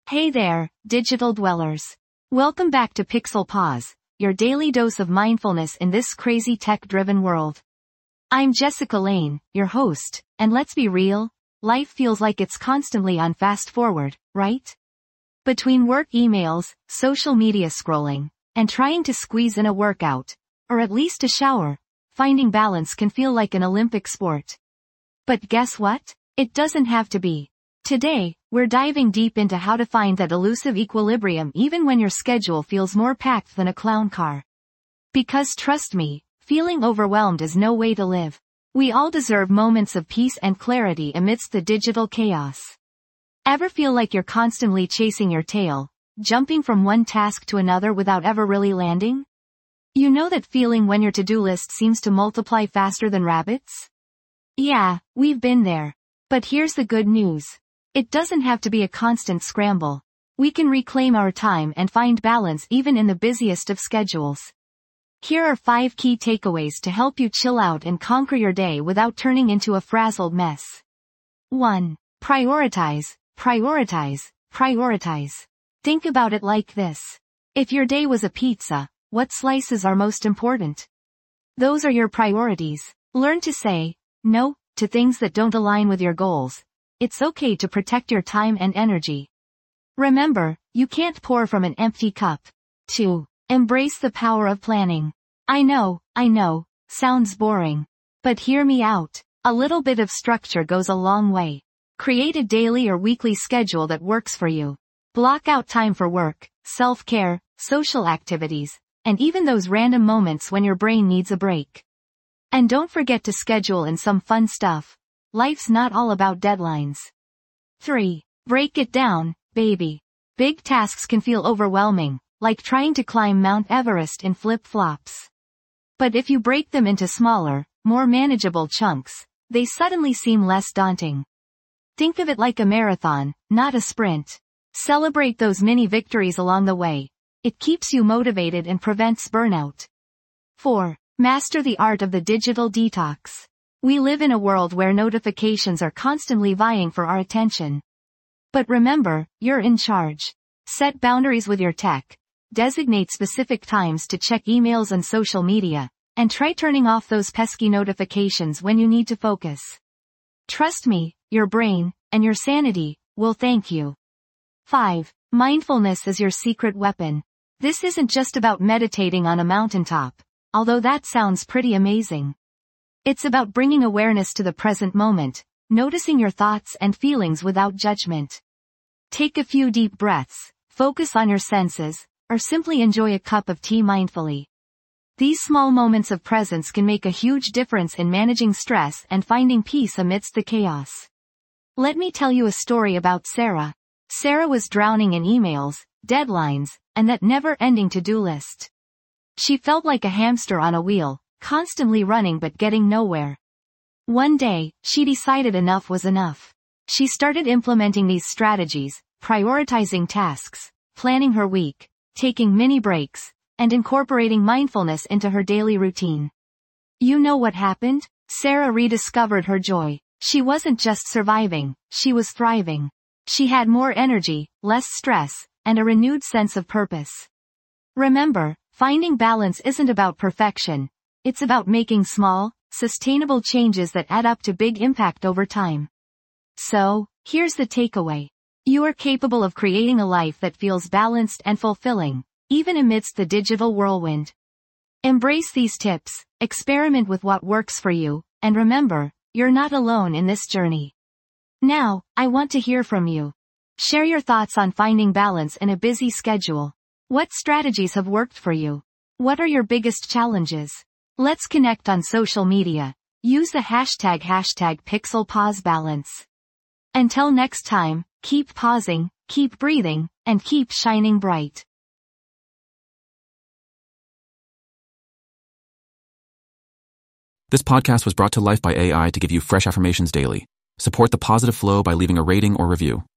Hey there, digital dwellers. Welcome back to Pixel Pause, your daily dose of mindfulness in this crazy tech-driven world. I'm Jessica Lane, your host, and let's be real, life feels like it's constantly on fast forward, right? Between work emails, social media scrolling, and trying to squeeze in a workout, or at least a shower, finding balance can feel like an Olympic sport. But guess what? It doesn't have to be. Today, we're diving deep into how to find that elusive equilibrium even when your schedule feels more packed than a clown car. Because trust me, feeling overwhelmed is no way to live. We all deserve moments of peace and clarity amidst the digital chaos. Ever feel like you're constantly chasing your tail, jumping from one task to another without ever really landing? You know that feeling when your to-do list seems to multiply faster than rabbits? Yeah, we've been there. But here's the good news. It doesn't have to be a constant scramble. We can reclaim our time and find balance even in the busiest of schedules. Here are 5 key takeaways to help you chill out and conquer your day without turning into a frazzled mess. 1. Prioritize, prioritize, prioritize. Think about it like this. If your day was a pizza, what slices are most important? Those are your priorities. Learn to say no to things that don't align with your goals. It's okay to protect your time and energy. Remember, you can't pour from an empty cup. 2. Embrace the power of planning. I know, sounds boring. But hear me out. A little bit of structure goes a long way. Create a daily or weekly schedule that works for you. Block out time for work, self-care, social activities, and even those random moments when your brain needs a break. And don't forget to schedule in some fun stuff. Life's not all about deadlines. 3. Break it down, baby. Big tasks can feel overwhelming, like trying to climb Mount Everest in flip-flops. But if you break them into smaller, more manageable chunks, they suddenly seem less daunting. Think of it like a marathon, not a sprint. Celebrate those mini victories along the way. It keeps you motivated and prevents burnout. 4. Master the art of the digital detox. We live in a world where notifications are constantly vying for our attention. But remember, you're in charge. Set boundaries with your tech. Designate specific times to check emails and social media, and try turning off those pesky notifications when you need to focus. Trust me, your brain, and your sanity, will thank you. 5. Mindfulness is your secret weapon. This isn't just about meditating on a mountaintop, although that sounds pretty amazing. It's about bringing awareness to the present moment, noticing your thoughts and feelings without judgment. Take a few deep breaths, focus on your senses, or simply enjoy a cup of tea mindfully. These small moments of presence can make a huge difference in managing stress and finding peace amidst the chaos. Let me tell you a story about Sarah. Sarah was drowning in emails, deadlines, and that never-ending to-do list. She felt like a hamster on a wheel, constantly running but getting nowhere. One day, she decided enough was enough. She started implementing these strategies, prioritizing tasks, planning her week, taking mini breaks, and incorporating mindfulness into her daily routine. You know what happened? Sarah rediscovered her joy. She wasn't just surviving, she was thriving. She had more energy, less stress, and a renewed sense of purpose. Remember, finding balance isn't about perfection. It's about making small, sustainable changes that add up to big impact over time. So, here's the takeaway. You are capable of creating a life that feels balanced and fulfilling, even amidst the digital whirlwind. Embrace these tips, experiment with what works for you, and remember, you're not alone in this journey. Now, I want to hear from you. Share your thoughts on finding balance in a busy schedule. What strategies have worked for you? What are your biggest challenges? Let's connect on social media. Use the hashtag #PixelPauseBalance. Until next time, keep pausing, keep breathing, and keep shining bright. This podcast was brought to life by AI to give you fresh affirmations daily. Support the positive flow by leaving a rating or review.